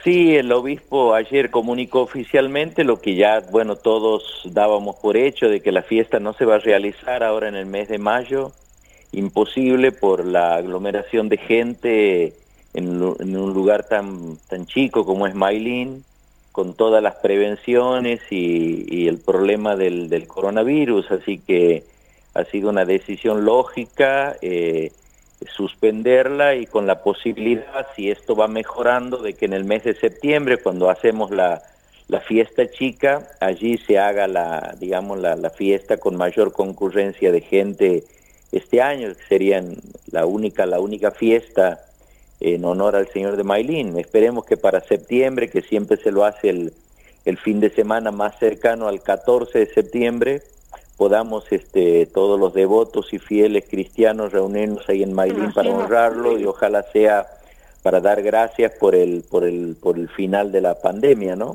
Sí, el obispo ayer comunicó oficialmente lo que ya, bueno, todos dábamos por hecho de que la fiesta no se va a realizar ahora en el mes de mayo, imposible por la aglomeración de gente en un lugar tan chico como es Mailín, con todas las prevenciones y el problema del coronavirus, así que ha sido una decisión lógica. Suspenderla y con la posibilidad, si esto va mejorando, de que en el mes de septiembre, cuando hacemos la fiesta chica, allí se haga digamos, la fiesta con mayor concurrencia de gente este año, que sería la única fiesta en honor al Señor de Mailín. Esperemos que para septiembre, que siempre se lo hace el fin de semana más cercano al 14 de septiembre, podamos todos los devotos y fieles cristianos reunirnos ahí en Mailín para honrarlo, y ojalá sea para dar gracias por el final de la pandemia, ¿no?